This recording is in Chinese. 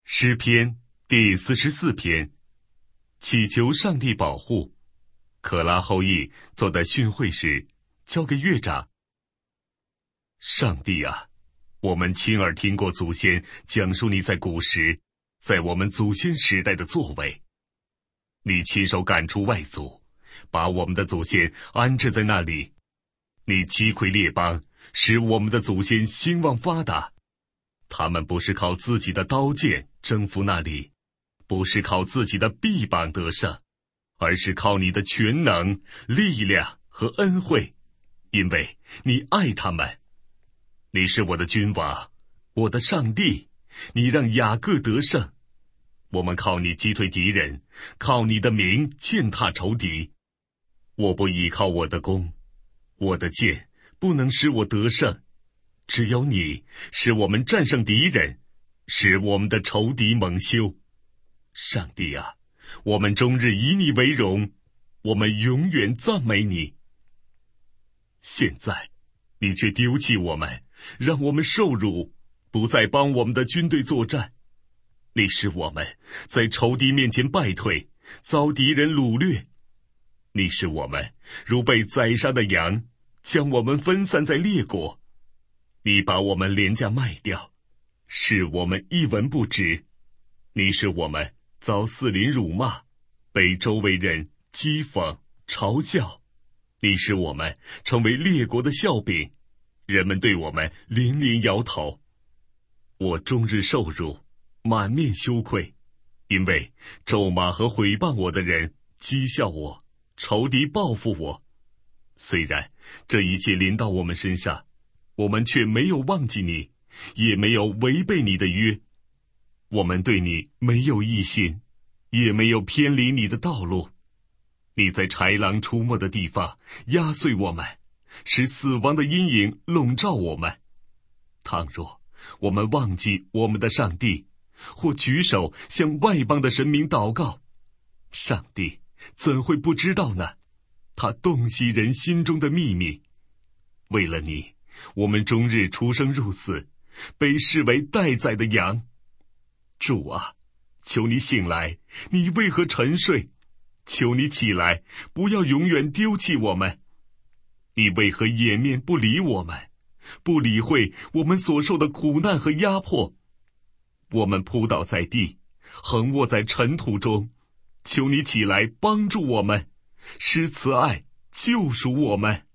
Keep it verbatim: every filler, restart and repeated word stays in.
诗篇第四十四篇，祈求上帝保护。可拉后裔坐在训会时，交给乐长。上帝啊，我们亲耳听过祖先讲述你在古时，在我们祖先时代的作为。你亲手赶出外族，把我们的祖先安置在那里。你击溃列邦，使我们的祖先兴旺发达。他们不是靠自己的刀剑征服那里，不是靠自己的臂膀得胜，而是靠你的全能、力量和恩惠，因为你爱他们。你是我的君王，我的上帝，你让雅各得胜。我们靠你击退敌人，靠你的名践踏仇敌。我不依靠我的弓，我的剑不能使我得胜。只有你使我们战胜敌人，使我们的仇敌蒙羞。上帝啊，我们终日以你为荣，我们永远赞美你。现在你却丢弃我们，让我们受辱，不再帮我们的军队作战。你使我们在仇敌面前败退，遭敌人掳掠。你使我们如被宰杀的羊，将我们分散在列国。你把我们廉价卖掉，使我们一文不值。你使我们遭四邻辱骂，被周围人讥讽嘲笑。你使我们成为列国的笑柄，人们对我们连连摇头。我终日受辱，满面羞愧，因为咒骂和毁谤我的人讥笑我，仇敌报复我。虽然这一切临到我们身上，我们却没有忘记你，也没有违背你的约。我们对你没有异心，也没有偏离你的道路。你在豺狼出没的地方压碎我们，使死亡的阴影笼罩我们。倘若我们忘记我们的上帝，或举手向外邦的神明祷告，上帝怎会不知道呢？他洞悉人心中的秘密。为了你，我们终日出生入死，被视为待宰的羊。主啊，求你醒来，你为何沉睡？求你起来，不要永远丢弃我们。你为何掩面不理我们，不理会我们所受的苦难和压迫？我们扑倒在地，横卧在尘土中。求你起来帮助我们，施慈爱救赎我们。